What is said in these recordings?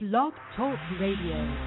Blog Talk Radio.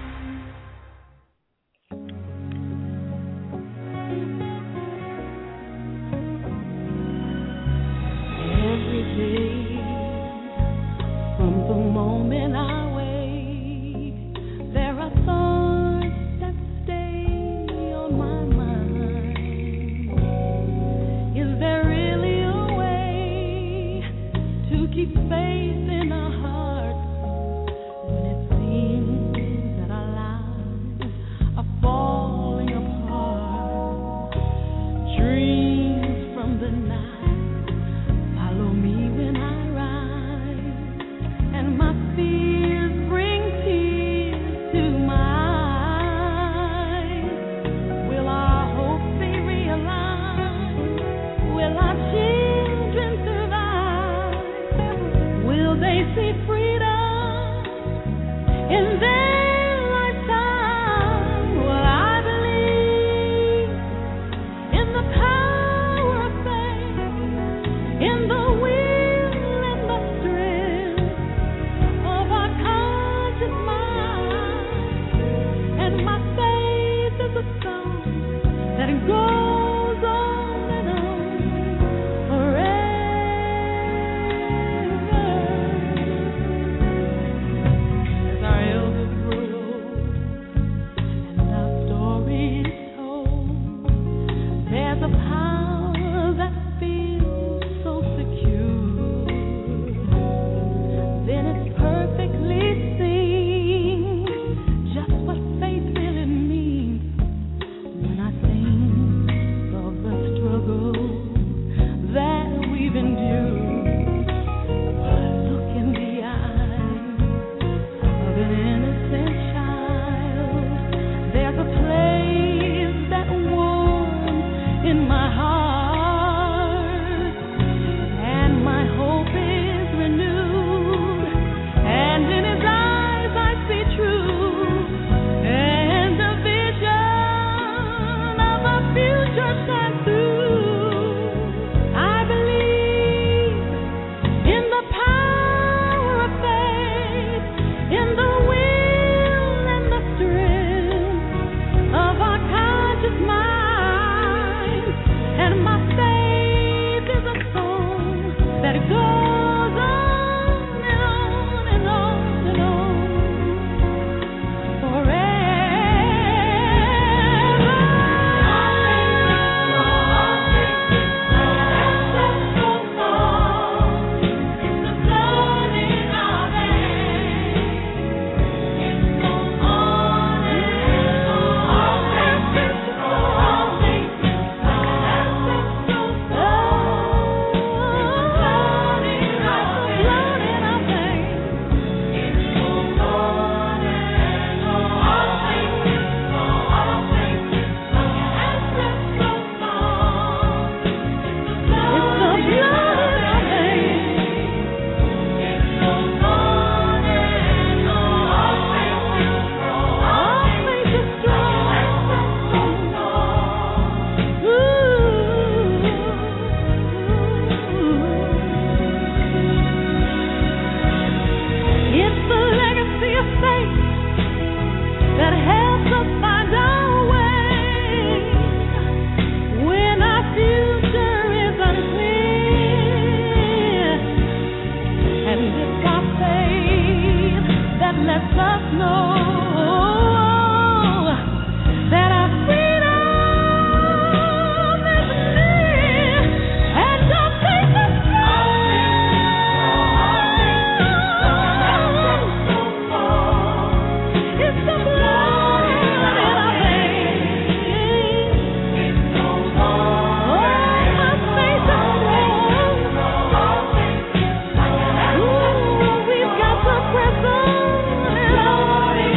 We've got to press on.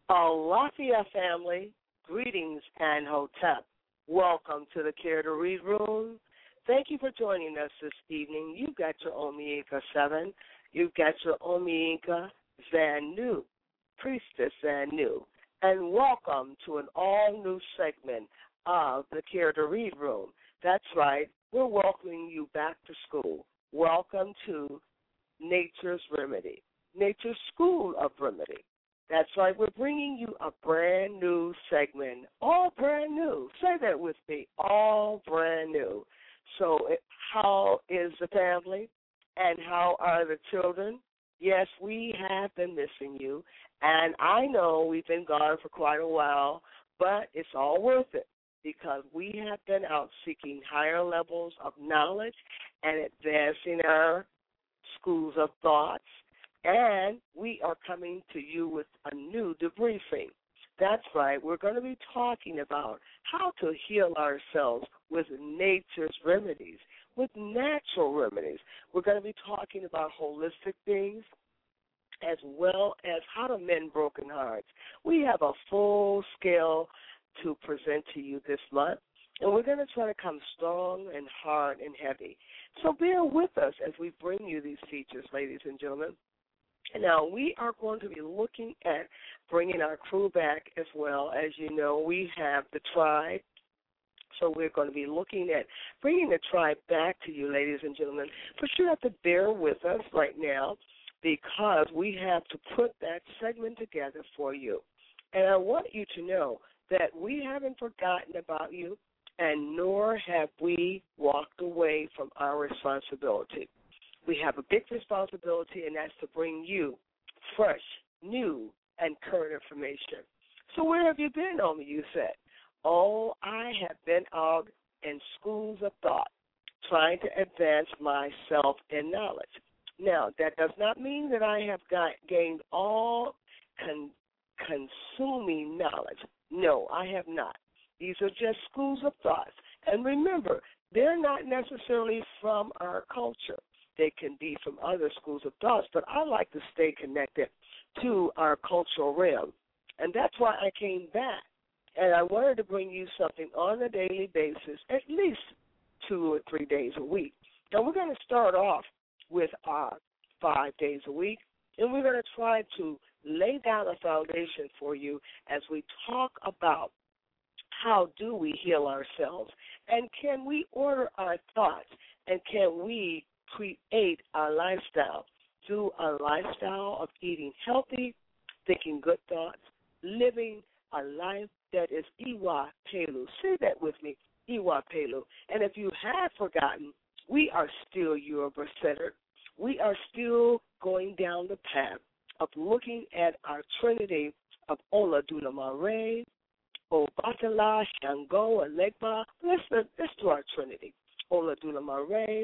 Alafia family, greetings and hotep. Welcome to the Care to Read Room. Thank you for joining us this evening. You've got your Omiinka 7. You've got your Omiinka Zanu, Priestess Zanu. And welcome to an all-new segment of the Care to Read Room. That's right, we're welcoming you back to school. Welcome to Nature's Remedy, Nature's School of Remedy. That's right, we're bringing you a brand new segment, all brand new. Say that with me, all brand new. So how is the family and how are the children? Yes, we have been missing you, and I know we've been gone for quite a while, but it's all worth it because we have been out seeking higher levels of knowledge and advancing our schools of thoughts. And we are coming to you with a new debriefing. That's right, we're going to be talking about how to heal ourselves with nature's remedies, with natural remedies. We're going to be talking about holistic things as well as how to mend broken hearts. We have a full scale to present to you this month, and we're going to try to come strong and hard and heavy. So bear with us as we bring you these features, ladies and gentlemen. Now, we are going to be looking at bringing our crew back as well. As you know, we have the tribe, so we're going to be looking at bringing the tribe back to you, ladies and gentlemen. But you have to bear with us right now because we have to put that segment together for you. And I want you to know that we haven't forgotten about you, and nor have we walked away from our responsibility. We have a big responsibility, and that's to bring you fresh, new, and current information. So where have you been, Omi, you said? Oh, I have been out in schools of thought trying to advance myself in knowledge. Now, that does not mean that I have gained all consuming knowledge. No, I have not. These are just schools of thought. And remember, they're not necessarily from our culture. They can be from other schools of thought, but I like to stay connected to our cultural realm. And that's why I came back. And I wanted to bring you something on a daily basis, at least 2 or 3 days a week. Now, we're going to start off with our 5 days a week, and we're going to try to lay down a foundation for you as we talk about how do we heal ourselves, and can we order our thoughts, and can we create our lifestyle through a lifestyle of eating healthy, thinking good thoughts, living a life that is Iwa Pelu. Say that with me, Iwa Pelu. And if you have forgotten, we are still Yoruba-centered. We are still going down the path of looking at our trinity of Oladunamare, Obatala, Shango, and Legba. Let's do our trinity. Oladunamare,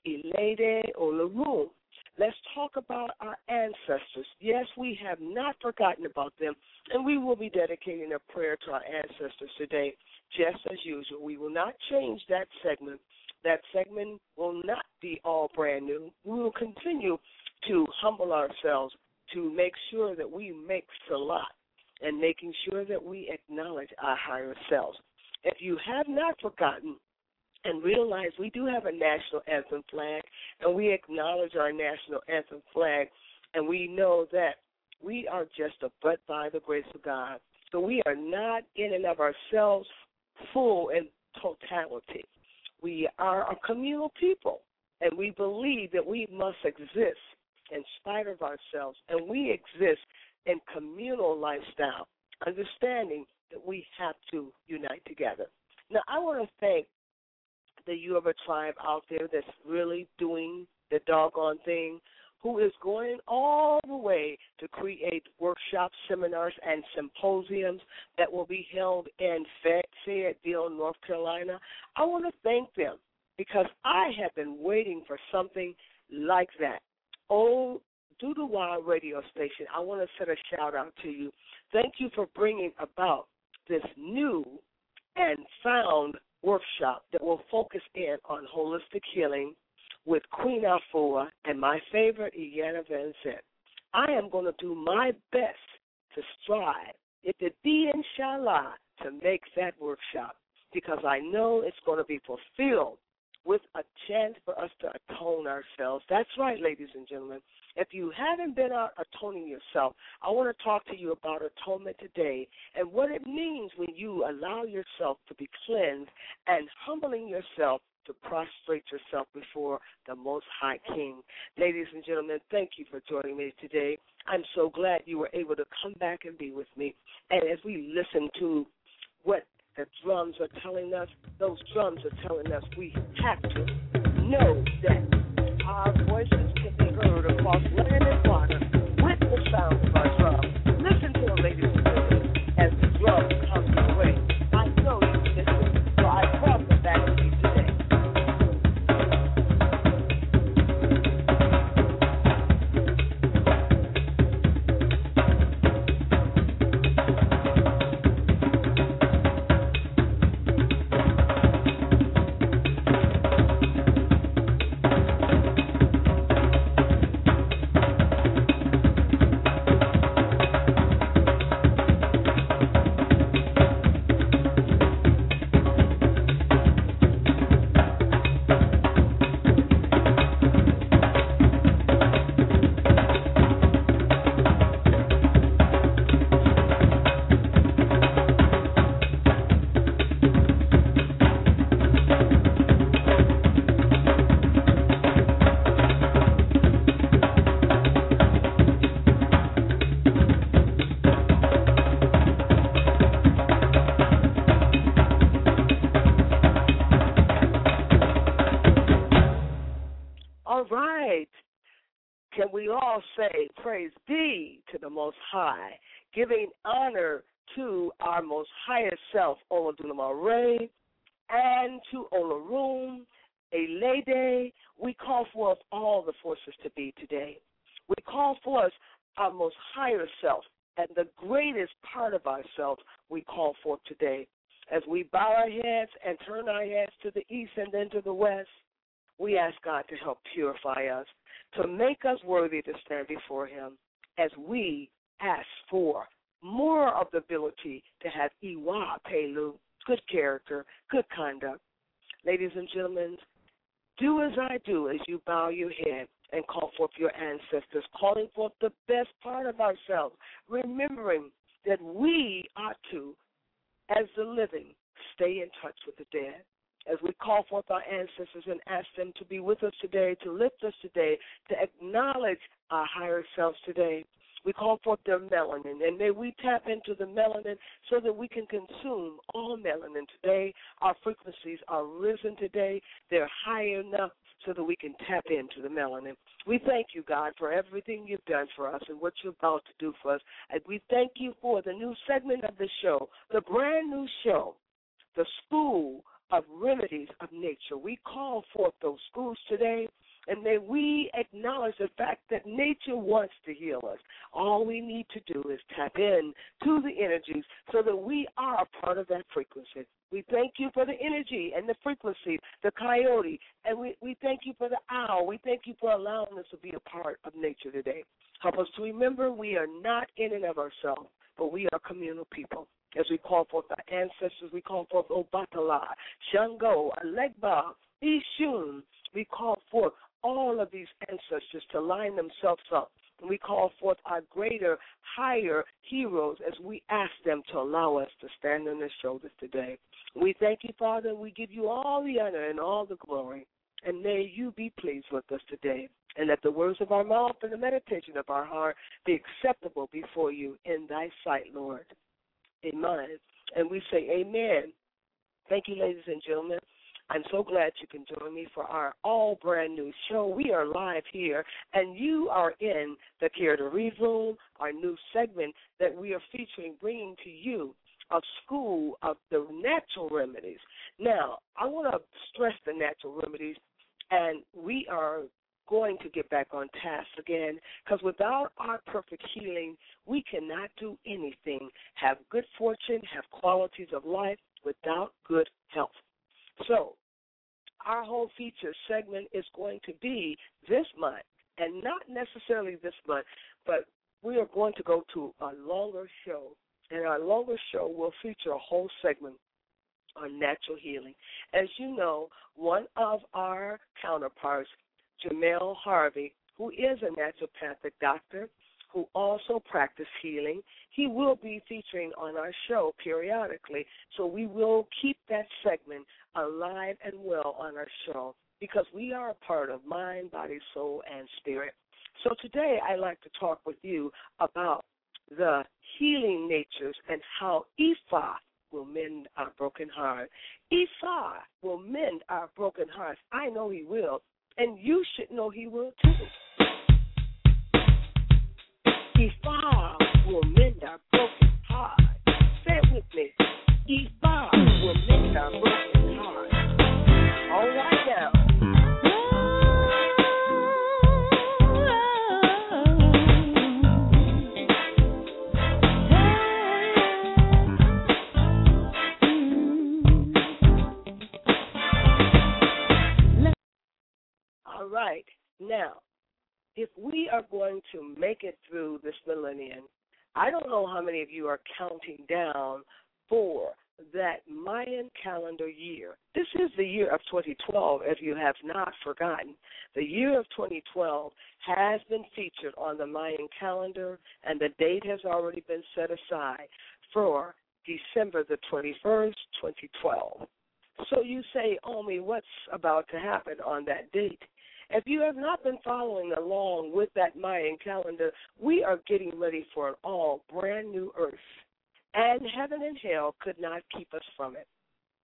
Elede, Olarum. Let's talk about our ancestors. Yes, we have not forgotten about them, and we will be dedicating a prayer to our ancestors today, just as usual. We will not change that segment. That segment will not be all brand new. We will continue to humble ourselves to make sure that we make salat and making sure that we acknowledge our higher selves. If you have not forgotten, and realize we do have a national anthem flag, and we acknowledge our national anthem flag, and we know that we are just a but by the grace of God. So we are not in and of ourselves full in totality. We are a communal people, and we believe that we must exist in spite of ourselves, and we exist in communal lifestyle, understanding that we have to unite together. Now, I want to thank the Yoruba tribe out there that's really doing the doggone thing, who is going all the way to create workshops, seminars, and symposiums that will be held in Fayetteville, North Carolina. I want to thank them because I have been waiting for something like that. Oh, Duduwa radio station, I want to send a shout-out to you. Thank you for bringing about this new and found workshop that will focus in on holistic healing with Queen Afua and my favorite, Iyanla Vanzant. I am going to do my best to strive if it be inshallah, to make that workshop, because I know it's going to be fulfilled with a chance for us to atone ourselves. That's right, ladies and gentlemen. If you haven't been out atoning yourself, I want to talk to you about atonement today and what it means when you allow yourself to be cleansed and humbling yourself to prostrate yourself before the Most High King. Ladies and gentlemen, thank you for joining me today. I'm so glad you were able to come back and be with me. And as we listen to what the drums are telling us, those drums are telling us we have to know that our voices can be heard across land and water with the sound of our drums. Listen to them, ladies and gentlemen, as the drums come your way. I know you listen, so I brought them back to you today. All right. Can we all say, praise be to the Most High, giving honor to our most highest self, Oladunama Ray, and to Olarum, Elede. We call forth all the forces to be today. We call forth our most higher self, and the greatest part of ourselves we call forth today. As we bow our heads and turn our heads to the east and then to the west, we ask God to help purify us, to make us worthy to stand before Him as we ask for more of the ability to have Iwa Pelu, good character, good conduct. Ladies and gentlemen, do as I do as you bow your head and call forth your ancestors, calling forth the best part of ourselves, remembering that we ought to, as the living, stay in touch with the dead. As we call forth our ancestors and ask them to be with us today, to lift us today, to acknowledge our higher selves today, we call forth their melanin, and may we tap into the melanin so that we can consume all melanin today. Our frequencies are risen today. They're high enough so that we can tap into the melanin. We thank you, God, for everything you've done for us and what you're about to do for us. And we thank you for the new segment of the show, the brand new show, the School of Remedies of Nature. We call forth those schools today, and may we acknowledge the fact that nature wants to heal us. All we need to do is tap in to the energies so that we are part of that frequency. We thank you for the energy and the frequency, the coyote, and we thank you for the owl. We thank you for allowing us to be a part of nature today. Help us to remember we are not in and of ourselves, but we are communal people. As we call forth our ancestors, we call forth Obatala, Shango, Alegba, Ishun. We call forth all of these ancestors to line themselves up. And we call forth our greater, higher heroes as we ask them to allow us to stand on their shoulders today. We thank you, Father, and we give you all the honor and all the glory. And may you be pleased with us today. And let the words of our mouth and the meditation of our heart be acceptable before you in thy sight, Lord. Amen. And we say amen. Thank you, ladies and gentlemen. I'm so glad you can join me for our all brand new show. We are live here, and you are in the Care to Read Room, our new segment that we are featuring, bringing to you a school of the natural remedies. Now, I want to stress the natural remedies, and we are going to get back on task again, because without our perfect healing, we cannot do anything, have good fortune, have qualities of life without good health. So our whole feature segment is going to be this month, and not necessarily this month, but we are going to go to a longer show And our longer show will feature a whole segment on natural healing. As you know, one of our counterparts, Jamel Harvey, who is a naturopathic doctor, who also practices healing, he will be featuring on our show periodically. So we will keep that segment alive and well on our show because we are a part of mind, body, soul, and spirit. So today I'd like to talk with you about the healing natures and how Ifa will mend our broken heart. Ifa will mend our broken hearts. I know he will, and you should know he will too. Ifa will mend our broken heart. Say it with me. Ifa will mend our broken heart. All right now. All right. Now, if we are going to make it through this millennium, I don't know how many of you are counting down for that Mayan calendar year. This is the year of 2012, if you have not forgotten. The year of 2012 has been featured on the Mayan calendar, and the date has already been set aside for December the 21st, 2012. So you say, Omi, what's about to happen on that date? If you have not been following along with that Mayan calendar, we are getting ready for an all brand new earth, and heaven and hell could not keep us from it.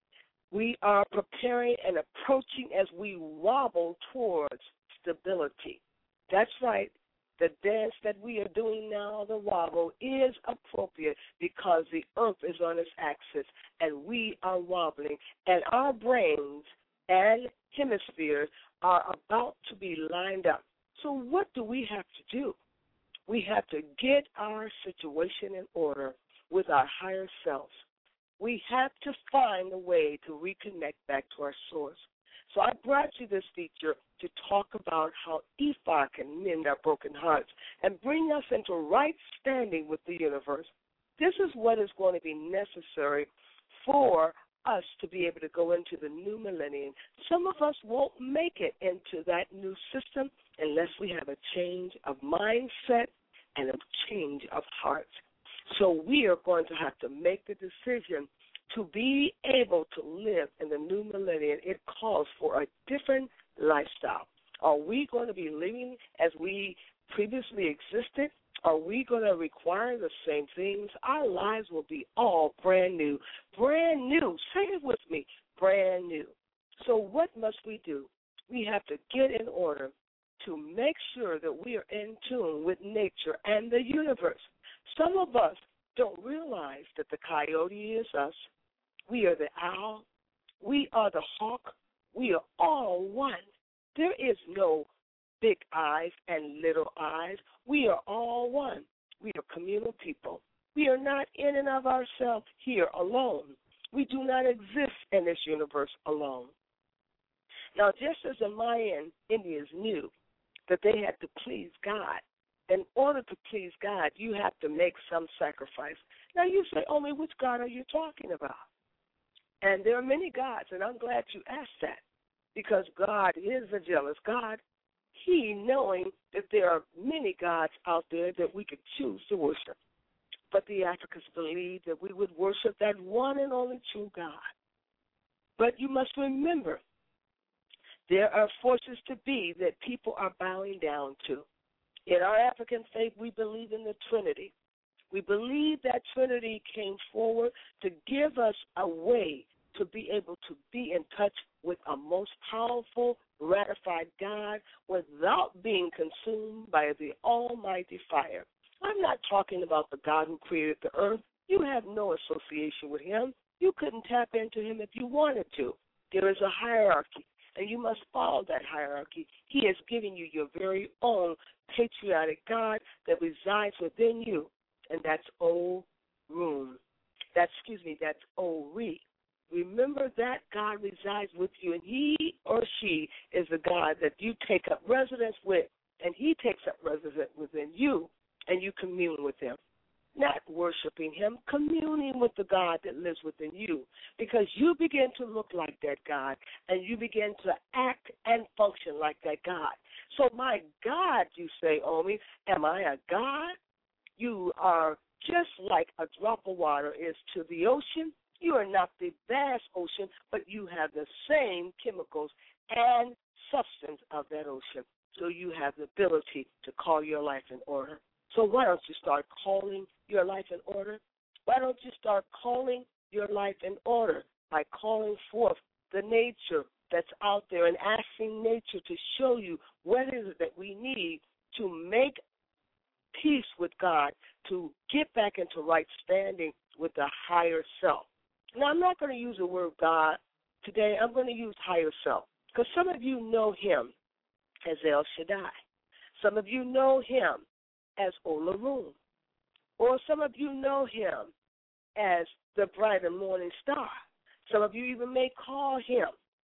We are preparing and approaching as we wobble towards stability. That's right. The dance that we are doing now, the wobble, is appropriate because the earth is on its axis and we are wobbling, and our brains and hemispheres are about to be lined up. So what do we have to do? We have to get our situation in order with our higher selves. We have to find a way to reconnect back to our source. So I brought you this feature to talk about how Ifa can mend our broken hearts and bring us into right standing with the universe. This is what is going to be necessary for us to be able to go into the new millennium. Some of us won't make it into that new system unless we have a change of mindset and a change of heart. So we are going to have to make the decision to be able to live in the new millennium. It calls for a different lifestyle. Are we going to be living as we previously existed? Are we going to require the same things? Our lives will be all brand new. Brand new. Say it with me. Brand new. So what must we do? We have to get in order to make sure that we are in tune with nature and the universe. Some of us don't realize that the coyote is us. We are the owl. We are the hawk. We are all one. There is no big eyes and little eyes. We are all one. We are communal people. We are not in and of ourselves here alone. We do not exist in this universe alone. Now, just as the Mayan Indians knew that they had to please God, in order to please God, you have to make some sacrifice. Now, you say, Omi, which God are you talking about? And there are many gods, and I'm glad you asked that, because God is a jealous God. He knowing that there are many gods out there that we could choose to worship. But the Africans believed that we would worship that one and only true God. But you must remember, there are forces to be that people are bowing down to. In our African faith, we believe in the Trinity. We believe that Trinity came forward to give us a way to be able to be in touch with a most powerful, ratified God without being consumed by the almighty fire. I'm not talking about the God who created the earth. You have no association with him. You couldn't tap into him if you wanted to. There is a hierarchy, and you must follow that hierarchy. He has given you your very own patriotic God that resides within you, and that's O-Room. That's O-Re. Remember that God resides with you, and he or she is the God that you take up residence with, and he takes up residence within you, and you commune with him. not worshiping him, communing with the God that lives within you, because you begin to look like that God, and you begin to act and function like that God. So, my God, you say, Omi, am I a God? You are just like a drop of water is to the ocean. You are not the vast ocean, but you have the same chemicals and substance of that ocean. So you have the ability to call your life in order. So why don't you start calling your life in order? Why don't you start calling your life in order by calling forth the nature that's out there and asking nature to show you what is it that we need to make peace with God, to get back into right standing with the higher self. Now, I'm not going to use the word God today. I'm going to use higher self, because some of you know him as El Shaddai. Some of you know him as Olarum. Or some of you know him as the bright and morning star. Some of you even may call him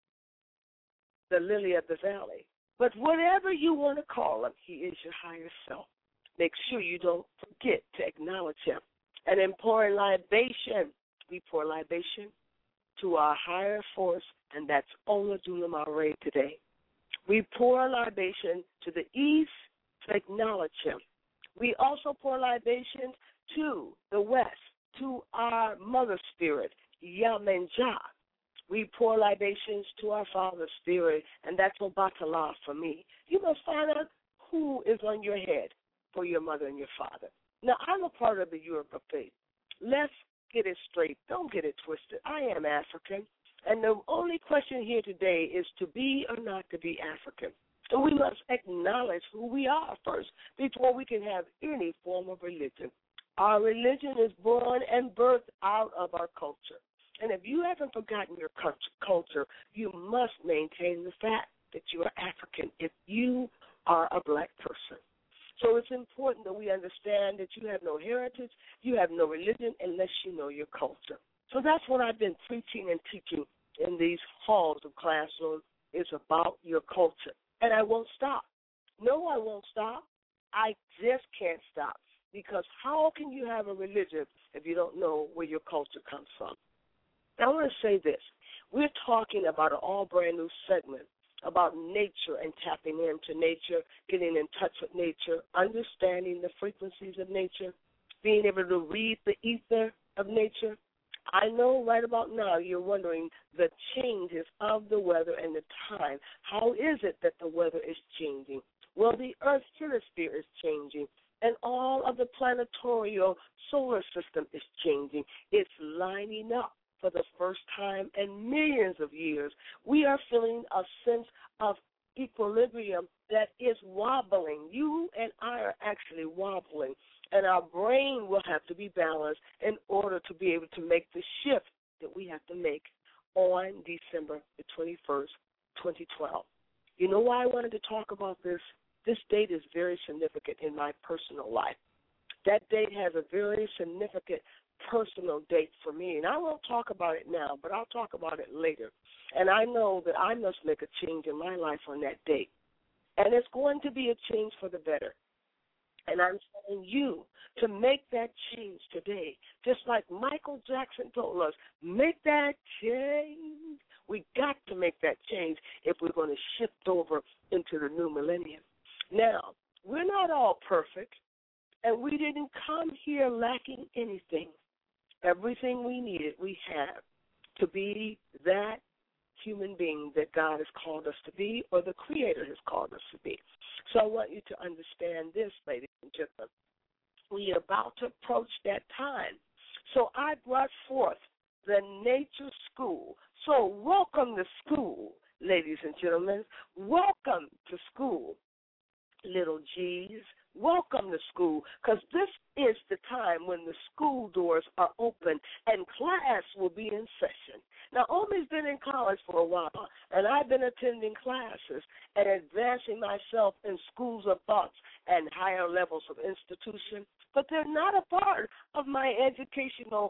the lily of the valley. But whatever you want to call him, he is your higher self. Make sure you don't forget to acknowledge him. And in pouring libation, we pour libation to our higher force, and that's Ola Dulamare today. We pour libation to the east to acknowledge him. We also pour libation to the west, to our mother spirit, Yamenja. We pour libations to our father spirit, and that's Obatala for me. You must find out who is on your head for your mother and your father. Now, I'm a part of the Yoruba faith. Let's get it straight. Don't get it twisted. I am African, and the only question here today is to be or not to be African. So we must acknowledge who we are first before we can have any form of religion. Our religion is born and birthed out of our culture. And if you haven't forgotten your culture, you must maintain the fact that you are African if you are a black person. So it's important that we understand that you have no heritage, you have no religion unless you know your culture. So that's what I've been preaching and teaching in these halls of classrooms, is about your culture. And I won't stop. No, I won't stop. I just can't stop, because how can you have a religion if you don't know where your culture comes from? Now, I want to say this. We're talking about an all brand new segment about nature and tapping into nature, getting in touch with nature, understanding the frequencies of nature, being able to read the ether of nature. I know right about now you're wondering the changes of the weather and the time. How is it that the weather is changing? Well, the Earth's hemisphere is changing, and all of the planetarial solar system is changing. It's lining up. For the first time in millions of years, we are feeling a sense of equilibrium that is wobbling. You and I are actually wobbling, and our brain will have to be balanced in order to be able to make the shift that we have to make on December the 21st, 2012. You know why I wanted to talk about this? This date is very significant in my personal life. That date has a very significant personal date for me, and I won't talk about it now, but I'll talk about it later. And I know that I must make a change in my life on that date, and it's going to be a change for the better. And I'm telling you to make that change today, just like Michael Jackson told us, make that change. We got to make that change if we're going to shift over into the new millennium. Now, we're not all perfect, and we didn't come here lacking anything. Everything we needed, we have to be that human being that God has called us to be, or the Creator has called us to be. So I want you to understand this, ladies and gentlemen. We are about to approach that time. So I brought forth the Nature School. So welcome to school, ladies and gentlemen. Welcome to school, little G's. Welcome to school, because this is the time when the school doors are open and class will be in session. Now, Omi's been in college for a while, and I've been attending classes and advancing myself in schools of thoughts and higher levels of institution, but they're not a part of my educational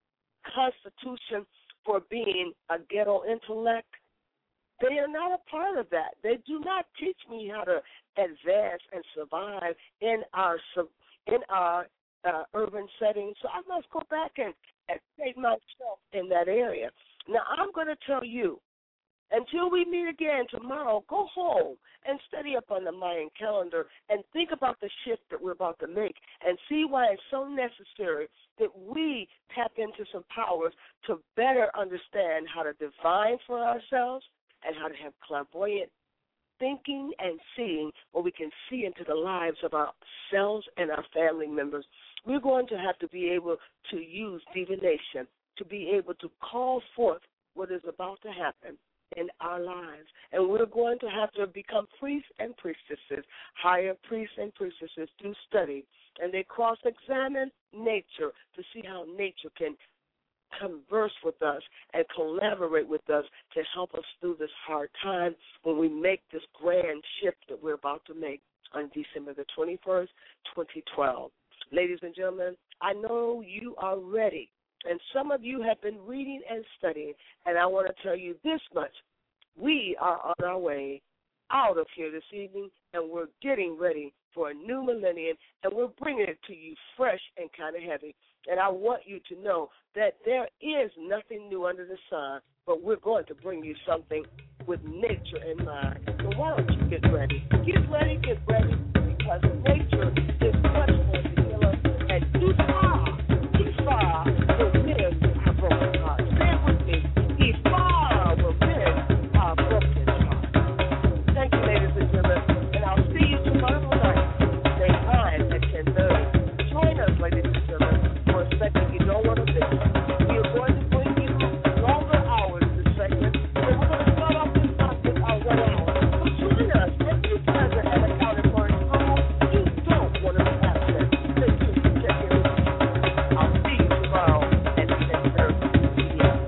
constitution for being a ghetto intellect. They are not a part of that. They do not teach me how to advance and survive in our urban setting, so I must go back and educate myself in that area. Now, I'm going to tell you, until we meet again tomorrow, go home and study up on the Mayan calendar and think about the shift that we're about to make and see why it's so necessary that we tap into some powers to better understand how to divine for ourselves and how to have clairvoyant thinking and seeing where we can see into the lives of ourselves and our family members. We're going to have to be able to use divination to be able to call forth what is about to happen in our lives. And we're going to have to become priests and priestesses, higher priests and priestesses do study, and they cross-examine nature to see how nature can converse with us and collaborate with us to help us through this hard time when we make this grand shift that we're about to make on December the 21st, 2012. Ladies and gentlemen, I know you are ready, and some of you have been reading and studying, and I want to tell you this much. We are on our way out of here this evening, and we're getting ready for a new millennium, and we're bringing it to you fresh and kind of heavy. And I want you to know that there is nothing new under the sun, but we're going to bring you something with nature in mind. So why don't you get ready? Get ready, because nature is much more to heal us, and too far will mend our broken hearts. Stand with me. He far will mend our broken hearts. Thank you, ladies and gentlemen, and I'll see you tomorrow night, same time at 10:30. Join us, ladies and gentlemen, for a segment you don't want to miss. We are going to bring you longer hours this segment, so we're going to start off this month with our 1 hour. So join us and be present and accounted for in school. You don't want to be absent. Stay tuned to check in. I'll see you tomorrow at 10:30 p.m.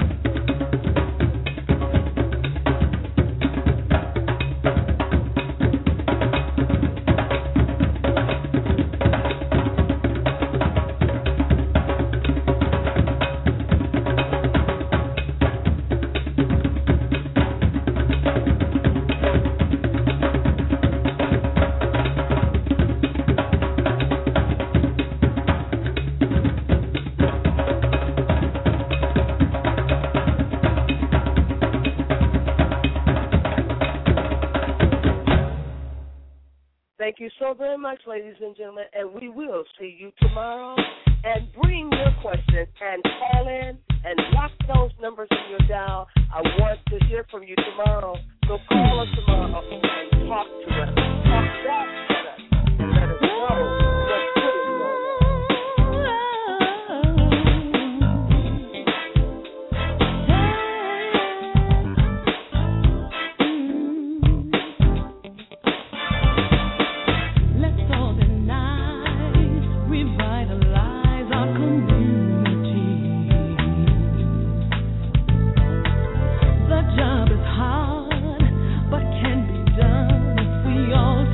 Thank you so very much, ladies and gentlemen, and we will see you tomorrow. And bring your questions and call in and lock those numbers in your dial. I want to hear from you tomorrow. So call us tomorrow and talk to us. Talk back to us and let us know what's good in your Let's organize, revitalize our community. The job is hard, but can be done if we all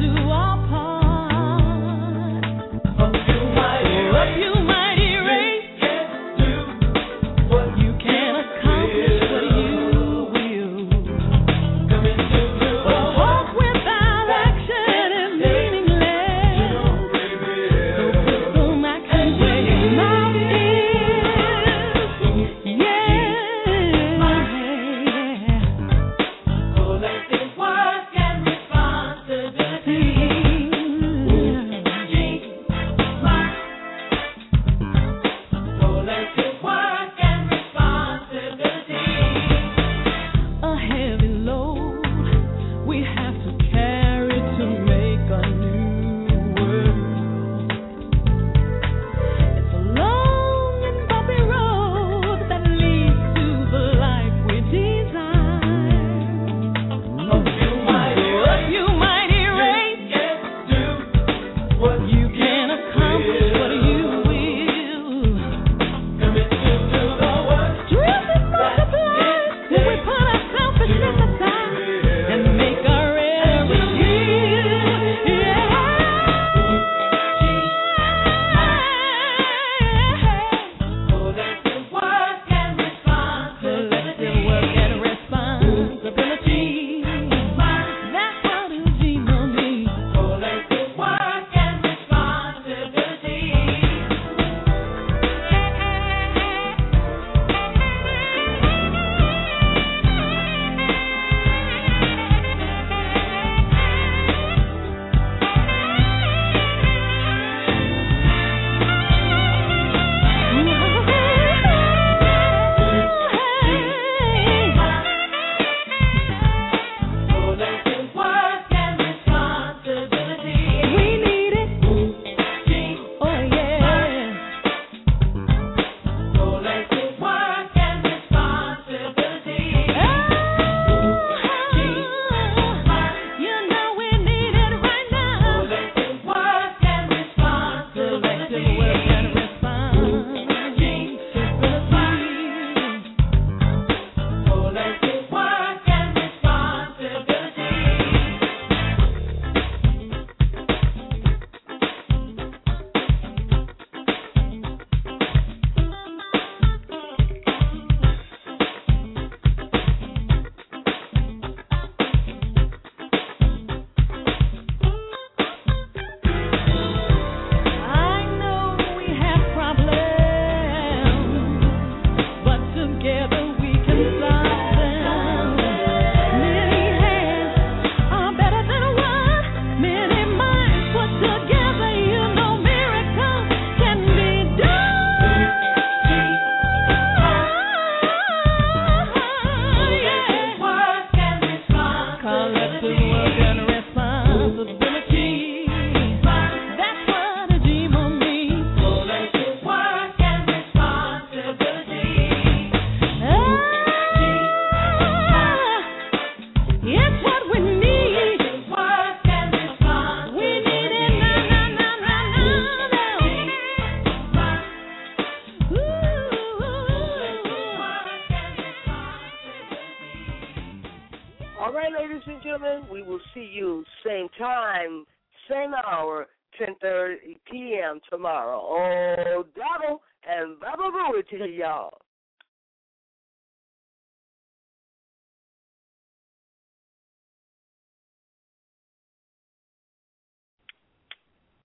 see you same time, same hour, 10:30 p.m. tomorrow. Oh, double and Baba Booey to y'all.